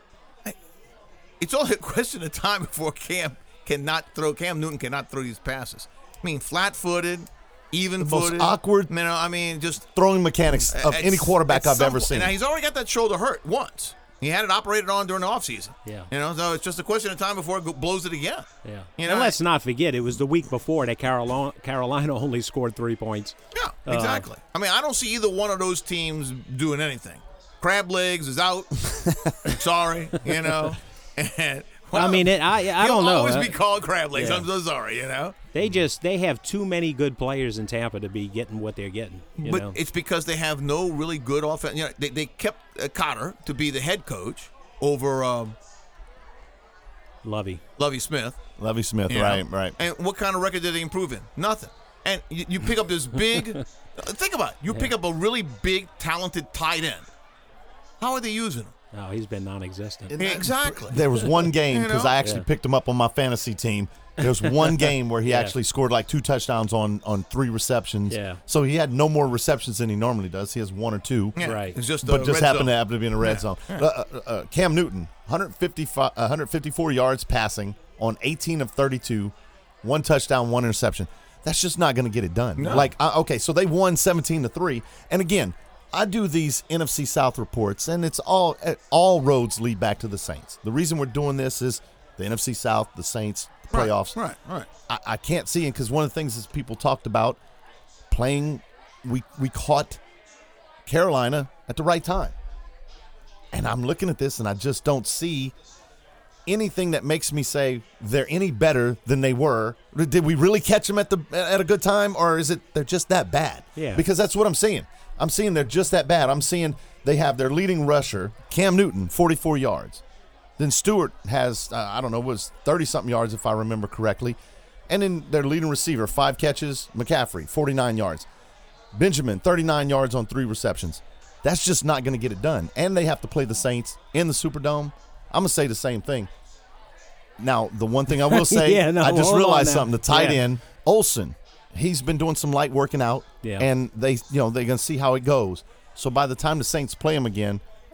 I, it's only a question of time before Cam cannot throw. Cam Newton cannot throw these passes. I mean, flat-footed, even-footed. The most awkward, you know, I mean, just throwing mechanics of At- any quarterback at I've some ever point- seen. Now, he's already got that shoulder hurt once. He had it operated on during the offseason. Yeah. You know, so it's just a question of time before it go- blows it again. Yeah. You know, and let's not forget, it was the week before that Carolina, Carolina only scored three points. Yeah, Uh, exactly. I mean, I don't see either one of those teams doing anything. Crab legs is out. Sorry, you know. And, I mean, it, I I he'll don't know. always Uh, be called crab legs. yeah. I'm so sorry, you know. They just they have too many good players in Tampa to be getting what they're getting. You But know? it's because they have no really good offense. You know, they, they kept uh, Cotter to be the head coach over um, Lovey. Lovey Smith. Lovey Smith, You know? right, right. And what kind of record did they improve in? Nothing. And you, you pick up this big. Think about it. You pick up a really big, talented tight end. How are they using him? No, he's been non-existent. Exactly. There was one game, You because know? I actually Yeah. picked him up on my fantasy team. There was one game where he Yeah. actually scored like two touchdowns on, on three receptions. Yeah. So he had no more receptions than he normally does. He has one or two. Yeah, Right. It's just, But a just red happened zone. to happen to be in a red Yeah, zone. yeah. Uh, uh, uh, Cam Newton, one fifty-five, one fifty-four yards passing on eighteen of thirty-two, one touchdown, one interception. That's just not going to get it done. No. Like, uh, okay, so they won seventeen to three. And again, I do these N F C South reports, and it's all uh, all roads lead back to the Saints. The reason we're doing this is the N F C South, the Saints, the Right, playoffs. Right, right. I, I can't see it because one of the things is people talked about playing. We we caught Carolina at the right time, and I'm looking at this and I just don't see anything that makes me say they're any better than they were. Did we really catch them at the at a good time, or is it they're just that bad? Yeah. Because that's what I'm seeing. I'm seeing they're just that bad. I'm seeing they have their leading rusher, Cam Newton, forty-four yards. Then Stewart has, uh, I don't know, was thirty-something yards if I remember correctly. And then their leading receiver, five catches, McCaffrey, forty-nine yards. Benjamin, thirty-nine yards on three receptions. That's just not going to get it done. And they have to play the Saints in the Superdome. I'm going to say the same thing. Now, the one thing I will say, Yeah, no, I just hold on realized now. something. The tight Yeah. end, Olsen, he's been doing some light working out. Yeah. And they, you know, they're going to see how it goes. So by the time the Saints play him again,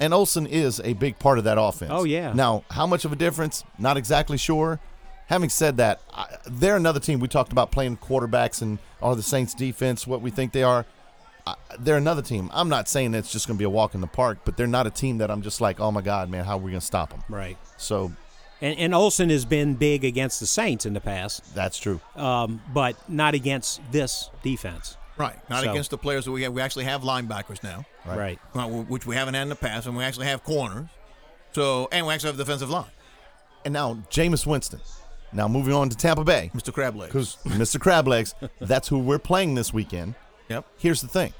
And Olsen is a big part of that offense. Oh, yeah. Now, how much of a difference? Not exactly sure. Having said that, I, they're another team. We talked about playing quarterbacks and are the Saints defense what we think they are. I, they're another team. I'm not saying it's just going to be a walk in the park, but they're not a team that I'm just like, oh, my God, man, how are we going to stop them? Right. So, And, and Olsen has been big against the Saints in the past. That's true. Um, but not against this defense. Right. Not So- against the players that we have. We actually have linebackers now. Right. Right. Well, which we haven't had in the past, and we actually have corners. So, and we actually have a defensive line. And now, Jameis Winston. Now, moving on to Tampa Bay. Mister Crablegs. Because Mister Crablegs, that's who we're playing this weekend. Yep. Here's the thing.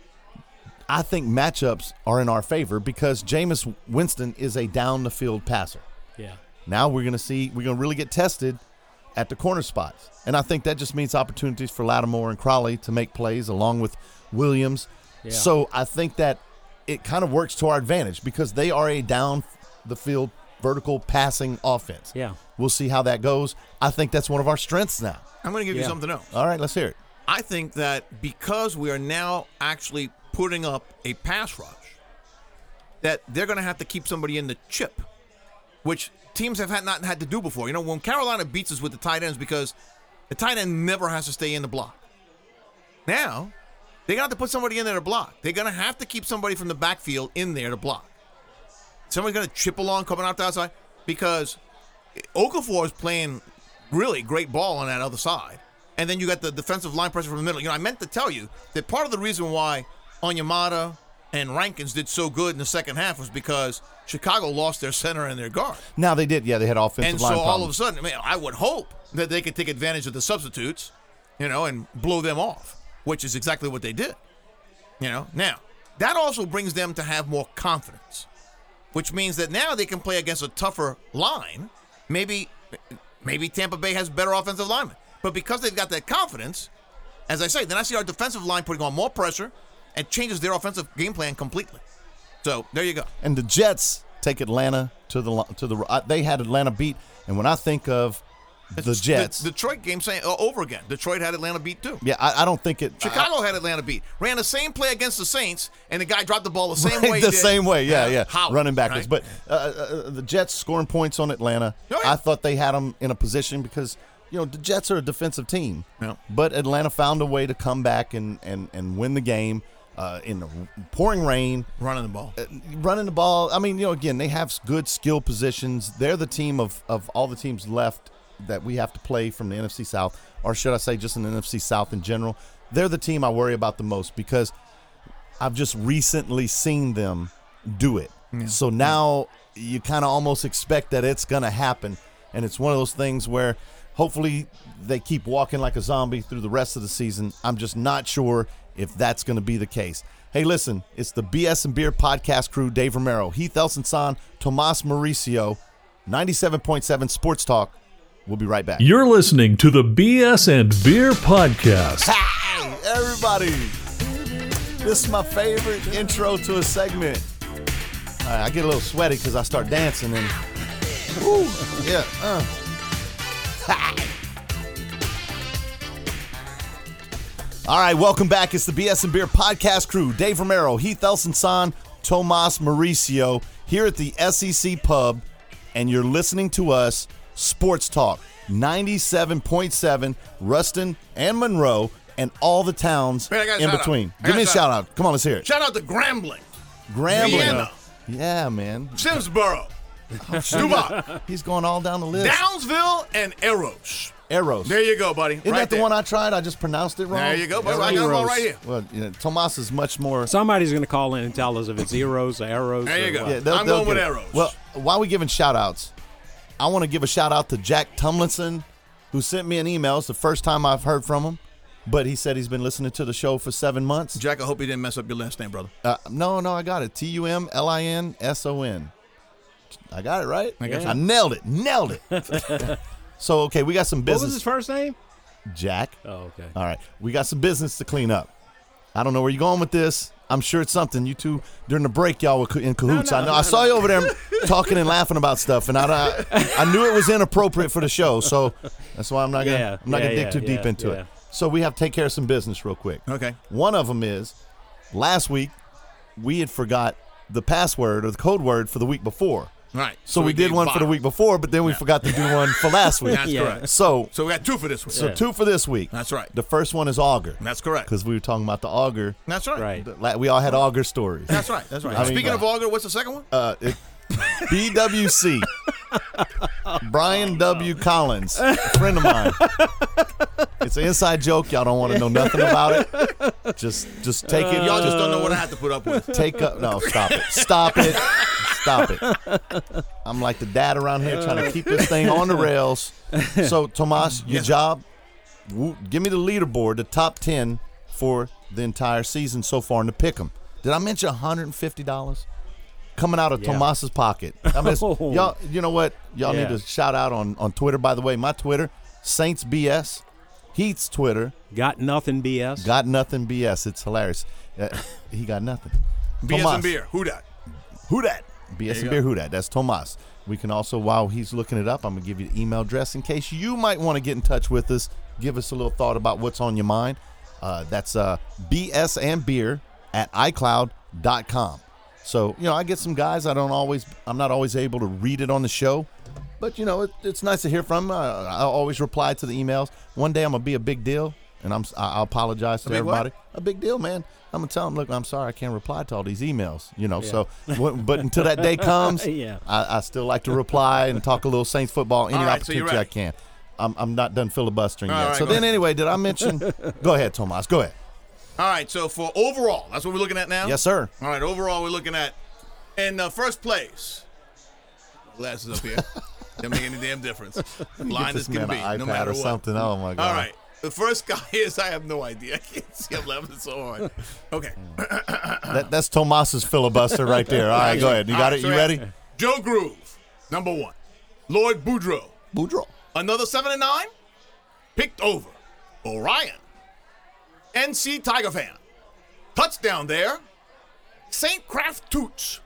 I think matchups are in our favor because Jameis Winston is a down-the-field passer. Yeah. Now we're going to see, we're going to really get tested at the corner spots. And I think that just means opportunities for Lattimore and Crawley to make plays along with Williams. Yeah. So I think that it kind of works to our advantage because they are a down-the-field vertical passing offense. Yeah. We'll see how that goes. I think that's one of our strengths now. I'm going to give Yeah. you something else. All right, let's hear it. I think that because we are now actually putting up a pass rush, that they're going to have to keep somebody in the chip, which teams have had not had to do before. You know, when Carolina beats us with the tight ends because the tight end never has to stay in the block. Now, they're going to have to put somebody in there to block. They're going to have to keep somebody from the backfield in there to block. Somebody's going to chip along coming out the outside because Okafor is playing really great ball on that other side. And then you got the defensive line pressure from the middle. You know, I meant to tell you that part of the reason why Onyemata and Rankins did so good in the second half was because Chicago lost their center and their guard. Now they did. Yeah, they had offensive And line so all problems. of a sudden, I mean, I would hope that they could take advantage of the substitutes, you know, and blow them off, which is exactly what they did. You know, now, that also brings them to have more confidence, which means that now they can play against a tougher line. Maybe, maybe Tampa Bay has better offensive linemen. But because they've got that confidence, as I say, then I see our defensive line putting on more pressure and changes their offensive game plan completely. So there you go. And the Jets take Atlanta to the to the. Uh, they had Atlanta beat, and when I think of the It's Jets, the Detroit game saying uh, over again. Detroit had Atlanta beat too. yeah, I, I don't think it. Chicago had Atlanta beat. Ran the same play against the Saints, and the guy dropped the ball the same Right, way. the he did. same way, yeah, yeah, How? running backwards. Right. But uh, uh, the Jets scoring points on Atlanta. Oh, yeah. I thought they had them in a position because you know the Jets are a defensive team, Yeah. but Atlanta found a way to come back and and and win the game uh, in the pouring rain, running the ball, uh, running the ball. I mean, you know, again, they have good skill positions. They're the team of of all the teams left that we have to play from the N F C South, or should I say just in the N F C South in general. They're the team I worry about the most because I've just recently seen them do it. Yeah. So now you kind of almost expect that it's going to happen. And it's one of those things where hopefully they keep walking like a zombie through the rest of the season. I'm just not sure if that's going to be the case. Hey, listen, it's the B S and Beer podcast crew, Dave Romero, Heath Elson-San, Tomas Mauricio, ninety-seven point seven Sports Talk. We'll be right back. You're listening to the B S and Beer podcast. Hey, everybody. This is my favorite intro to a segment. All right, I get a little sweaty because I start dancing and, woo, yeah, uh. All right, welcome back. It's the B S and Beer podcast crew. Dave Romero, Heath Elson-San, Tomas Mauricio here at the S E C Pub, and you're listening to us, Sports Talk, ninety-seven point seven, Ruston and Monroe, and all the towns Wait, I got a in shout between. out. I Give got me a a shout shout out. Come on, let's hear it. Shout out to Grambling, Grambling. Vienna, Yeah, man. Simsboro, Stubach, He's going all down the list. Downsville, and Eros. Eros. There you go, buddy. Isn't right that the there. one I tried? I just pronounced it wrong. There you go, buddy. I got them all right here. Well, you know, Tomas is much more. Somebody's going to call in and tell us if it's Eros or Arrows. There you or go. what. Yeah, they'll- I'm they'll going with get it. Arrows. Well, while we giving shout outs, I want to give a shout out to Jack Tumlinson, who sent me an email. It's the first time I've heard from him, but he said he's been listening to the show for seven months. Jack, I hope you didn't mess up your last name, brother. Uh, no, no, I got it. T U M L I N S O N. I got it right. I got you. I nailed it. Nailed it. So, okay, we got some What business. was his first name? Jack. Oh, okay. All right. We got some business to clean up. I don't know where you're going with this. I'm sure it's something. You two, during the break, y'all were in cahoots. No, no, I know. no, I saw no. you over there talking and laughing about stuff, and I, I, I knew it was inappropriate for the show, so that's why I'm not gonna, Yeah, I'm not yeah, gonna dig yeah, too deep yeah, into yeah. it. So we have to take care of some business real quick. Okay. One of them is last week we had forgot the password or the code word for the week before. Right. So, So we we did gave one for the five. week before, but then we Yeah. forgot to do one for last week. That's Yeah. correct. So, So we got two for this week. so two for this week. That's right. The first one is auger. That's correct. Because we were talking about the auger. That's right. Right. Like, we all had auger stories. That's right. That's right. I mean, Speaking uh, of auger, what's the second one? Uh, it, B W C. Brian W. Collins, a friend of mine. It's an inside joke. Y'all don't want to know nothing about it. Just, just take it. Y'all just don't know what I have to put up with. Take up. No, stop it. Stop it. Stop it. I'm like the dad around here trying to keep this thing on the rails. So, Tomas, your Yes. job, w- give me the leaderboard, the top ten for the entire season so far in the pick'em. Did I mention one hundred fifty dollars? Coming out of Yeah. Tomas's pocket. I mean, it's- Oh. y'all, you know what? Y'all Yeah. need to shout out on, on Twitter, by the way. My Twitter, Saints B S. Heath's Twitter, Got nothing B S. Got Nothing B S. It's hilarious. Uh, he got nothing. B S Tomas. and beer. Who that? Who dat? B S There and you Beer go. Who dat? That's Tomas. We can also, while he's looking it up, I'm going to give you the email address in case you might want to get in touch with us. Give us a little thought about what's on your mind. Uh, that's uh, B S and Beer at iCloud dot com. So, you know, I get some guys. I don't always, I'm not always able to read it on the show. But, you know, it, it's nice to hear from them. Uh, I always reply to the emails. One day I'm going to be a big deal, and I'm, I- I'll apologize to big what? everybody. A big deal, man. I'm going to tell them, look, I'm sorry I can't reply to all these emails, you know. So, w- but until that day comes, Yeah. I, I still like to reply and talk a little Saints football any All right, so you're opportunity I ready. can. I'm, I'm not done filibustering All yet. right, so go then, ahead. anyway, did I mention? Go ahead, Tomas. Go ahead. All right, so for overall, that's what we're looking at now? Yes, sir. All right, overall, we're looking at, in uh, first place, glasses up here. Doesn't make any damn difference. Blind this as can man be, an no iPad matter or what. something. Oh, my God. All right, the first guy is, I have no idea. I can't see. I'm laughing so hard. Okay. That, that's Tomas's filibuster right there. All right, go ahead. You All got right, it? so You we have ready? Joe Groove, number one. Lloyd Boudreaux, Boudreaux. another seven and nine. Picked over. Orion. N C Tiger fan. Touchdown there. Saint Craft Toots.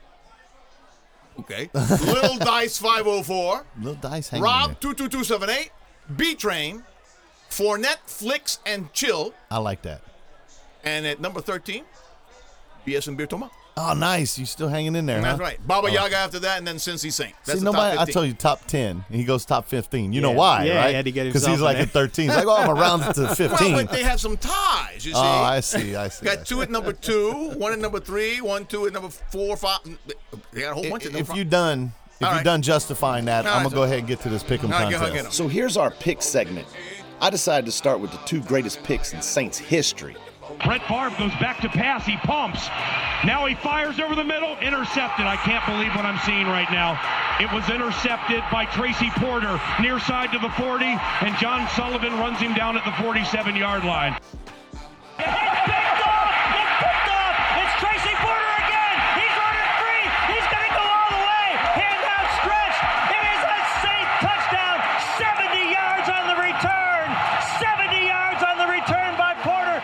Okay. Little Dice five oh four. Little dice hanging in Rob there. two two two seven eight. B Train. Fournette, Flicks, and Chill. I like that. And at number thirteen, B S and Beer Toma. Oh, nice. You still hanging in there, That's huh? right. Baba Oh. Yaga after that, and then Cincy Saint. That's See, the nobody, top I fifteen. tell you top ten, and he goes top fifteen. You know Yeah. why, Yeah, right? he had to get Because himself he's in like there. at thirteen. He's like, oh, I'm going to round it to fifteen. Well, but they have some ties, you see. Oh, I see, I see. I Got two at number two, one at number three, one, two at number four, five. They got a whole bunch If, at number if five. you're done, if All you're right. done justifying that, All I'm right, going to go ahead and get to this pick'em All right, get- contest. get 'em. So here's our pick segment. I decided to start with the two greatest picks in Saints history. Brett Favre goes back to pass. He pumps. Now he fires over the middle. Intercepted. I can't believe what I'm seeing right now. It was intercepted by Tracy Porter near side to the forty, and John Sullivan runs him down at the forty-seven-yard line. It's picked off! It's picked off! It's Tracy Porter again! He's running free! He's going to go all the way! Hand outstretched! It is a Saint touchdown! seventy yards on the return! seventy yards on the return by Porter!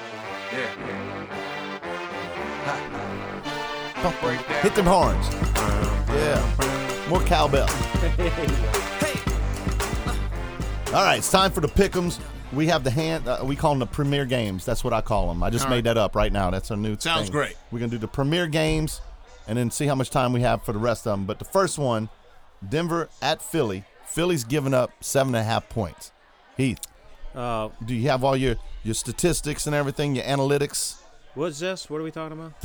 Hit them horns. Yeah. More cowbell. All right, it's time for the pick'ems. We have the hand. Uh, we call them the premier games. That's what I call them. I just All made right. that up right now. That's a new Sounds thing. great. We're gonna do the premier games, and then see how much time we have for the rest of them. But the first one, Denver at Philly. Philly's giving up seven and a half points. Heath, Uh, do you have all your your statistics and everything, your analytics? what's this? What are we talking about?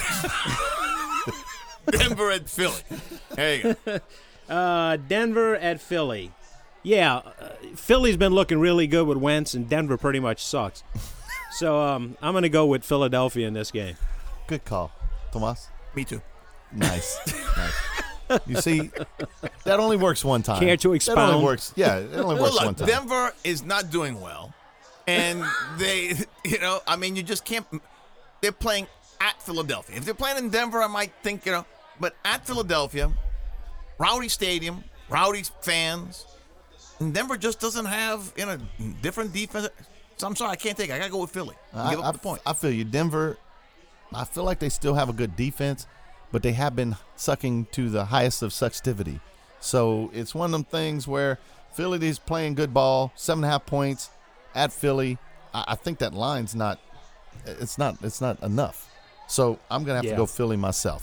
Denver at Philly. There you go. Uh, Denver at Philly. Yeah, uh, Philly's been looking really good with Wentz, and Denver pretty much sucks. So um, I'm going to go with Philadelphia in this game. Good call, Tomas. Me too. Nice. nice. You see, that only works one time. Care to That expound? only works. Yeah, it only Well, works look, one time. Denver is not doing well, and they, you know, I mean, you just can't. They're playing at Philadelphia. If they're playing in Denver, I might think, you know, but at Philadelphia, rowdy stadium, rowdy fans, and Denver just doesn't have, you know, different defense. So I'm sorry, I can't take it. I gotta go with Philly. I, Give up I- the point. I feel you. Denver, I feel like they still have a good defense, but they have been sucking to the highest of sucktivity. So it's one of them things where Philly is playing good ball, seven and a half points at Philly. I, I think that line's not, it's not, it's not enough. So I'm gonna have Yeah. to go Philly myself.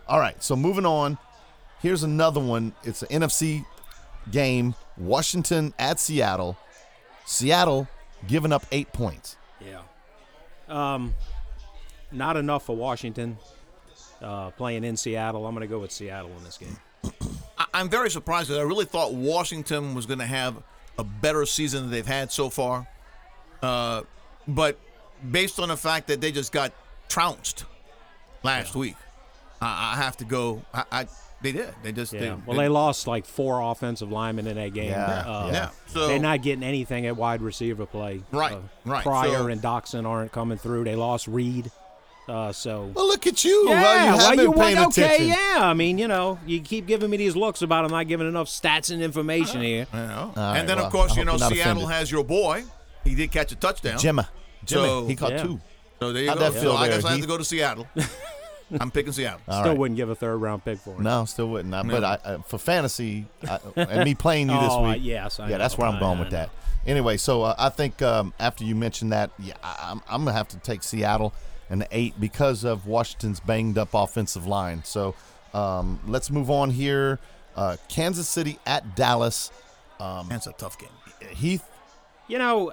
All right, so moving on. Here's another one. It's an N F C game. Washington at Seattle. Seattle giving up eight points. Yeah. Um, not enough for Washington uh, playing in Seattle. I'm going to go with Seattle in this game. I- I'm very surprised because I really thought Washington was going to have a better season than they've had so far. Uh, but based on the fact that they just got trounced last yeah. week, I-, I have to go. I, I They did. They just yeah. They, well, they, they lost like four offensive linemen in that game. Yeah, uh, yeah. So they're not getting anything at wide receiver play. Right, uh, right. Pryor so, and Doxson aren't coming through. They lost Reed. Uh, so well, look at you. Yeah, well, you well, have been you paying want, okay, attention. yeah. I mean, you know, you keep giving me these looks about I'm not giving enough stats and information here. You know. Right, and then, well, of course, I you know, hope you're not Seattle offended. has your boy. He did catch a touchdown. Jimmy. Jimmy. So, he caught yeah. two. So there you How'd go. that feel so I there, guess I have Heath? to go to Seattle. I'm picking Seattle. All Still right. wouldn't give a third round pick for it. No, still wouldn't. I, No. But I, uh, for fantasy, I, and me playing you this Oh, week, yes, I yeah, that's know. where I'm I- going I with know. that. Anyway, so uh, I think um, after you mentioned that, yeah, I, I'm, I'm going to have to take Seattle and the eight because of Washington's banged up offensive line. So um, let's move on here. Uh, Kansas City at Dallas. Um, That's a tough game. Heath? You know,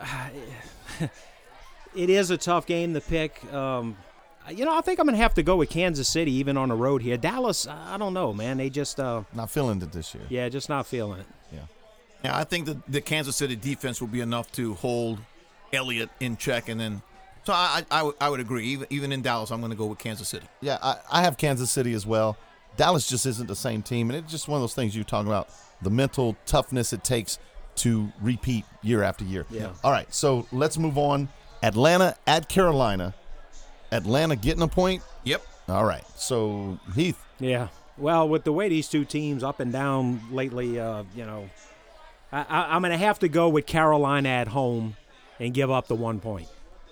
it is a tough game to pick. Um, you know, I think I'm going to have to go with Kansas City even on the road here. Dallas, I don't know, man. They just uh, Not feeling it this year. yeah, just not feeling it. Yeah. Yeah, I think that the Kansas City defense will be enough to hold Elliott in check, and then so I I, I, would, I would agree. Even even in Dallas, I'm going to go with Kansas City. Yeah, I, I have Kansas City as well. Dallas just isn't the same team, and it's just one of those things you're talking about, the mental toughness it takes to repeat year after year. Yeah. All right, so let's move on. Atlanta at Carolina. Atlanta getting a point? Yep. All right, so Heath. Yeah. Well, with the way these two teams up and down lately, uh, you know, I, I, I'm going to have to go with Carolina at home and give up the one point.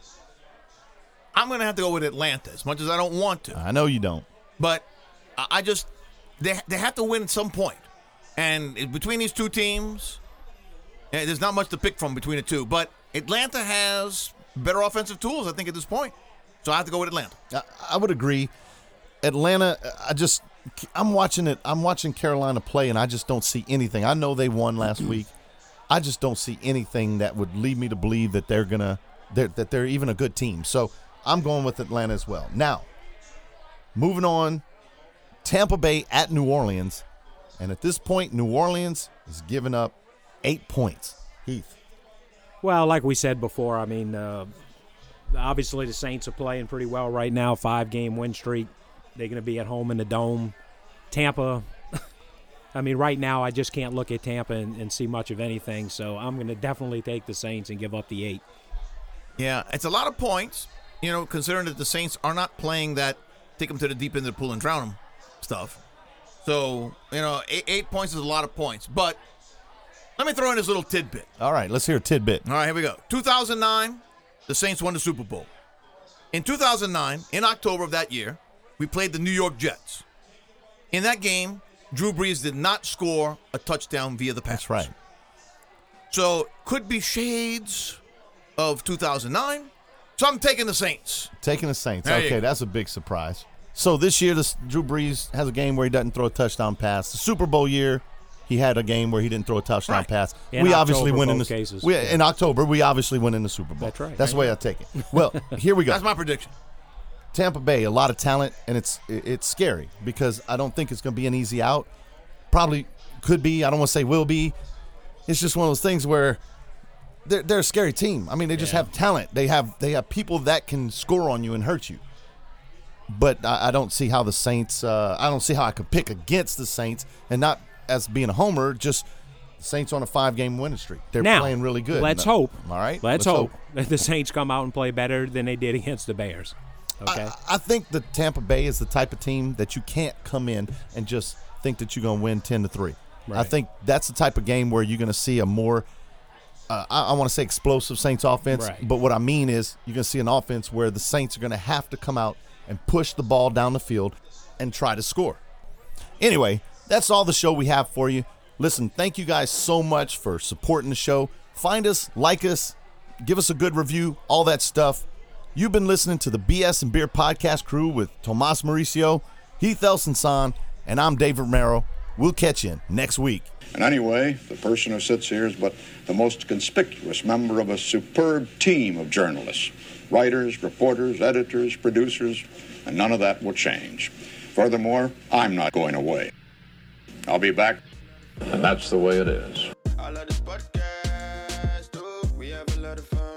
I'm going to have to go with Atlanta as much as I don't want to. I know you don't. But I I just they they have to win at some point. And it- between these two teams, eh, there's not much to pick from between the two. But Atlanta has better offensive tools, I think, at this point. So I have to go with Atlanta. I, I would agree. Atlanta, I just, I'm watching it. I'm watching Carolina play, and I just don't see anything. I know they won last week. I just don't see anything that would lead me to believe that they're gonna, they're, that they're even a good team. So I'm going with Atlanta as well. Now, moving on, Tampa Bay at New Orleans, and at this point, New Orleans is giving up eight points. Heath. Well, like we said before, I mean, uh, obviously the Saints are playing pretty well right now, five-game win streak. They're going to be at home in the Dome. Tampa, I mean, right now I just can't look at Tampa and, and see much of anything, so I'm going to definitely take the Saints and give up the eight. Yeah, it's a lot of points, you know, considering that the Saints are not playing that take them to the deep end of the pool and drown them stuff. So, you know, eight, eight points is a lot of points. But let me throw in this little tidbit. All right, let's hear a tidbit. All right, here we go. two thousand nine, the Saints won the Super Bowl. In two thousand nine, in October of that year, we played the New York Jets. In that game, Drew Brees did not score a touchdown via the pass. That's right. So, could be shades of two thousand nine. So I'm taking the Saints. Taking the Saints. There you Okay, go. that's a big surprise. So this year, this, Drew Brees has a game where he doesn't throw a touchdown pass. The Super Bowl year, he had a game where he didn't throw a touchdown Right. pass. In we October, obviously win in the both cases. We, Yeah. in October. We obviously win in the Super Bowl. That's right. That's the way I take it. Well, here we go. That's my prediction. Tampa Bay, a lot of talent, and it's it's scary because I don't think it's going to be an easy out. Probably could be. I don't want to say will be. It's just one of those things where they're, they're a scary team. I mean, they just Yeah. have talent. They have they have people that can score on you and hurt you. But I, I don't see how the Saints. Uh, I don't see how I could pick against the Saints, and not as being a homer. Just the Saints on a five-game winning streak. They're Now, playing really good. Let's No- hope. All right. Let's, hope, that the Saints come out and play better than they did against the Bears. Okay. I, I think the Tampa Bay is the type of team that you can't come in and just think that you're going to win ten to three. I Right. think that's the type of game where you're going to see a more, uh, I, I want to say explosive Saints offense, Right. but what I mean is you're going to see an offense where the Saints are going to have to come out and push the ball down the field and try to score. Anyway, that's all the show we have for you. Listen, thank you guys so much for supporting the show. Find us, like us, give us a good review, all that stuff. You've been listening to the B S and Beer podcast crew with Tomas Mauricio. Heath Elson-Son, and I'm David Romero. We'll catch you next week. And anyway, the person who sits here is but the most conspicuous member of a superb team of journalists. Writers, reporters, editors, producers, and none of that will change. Furthermore, I'm not going away. I'll be back. And that's the way it is. I love this podcast. Ooh, we have a lot of fun.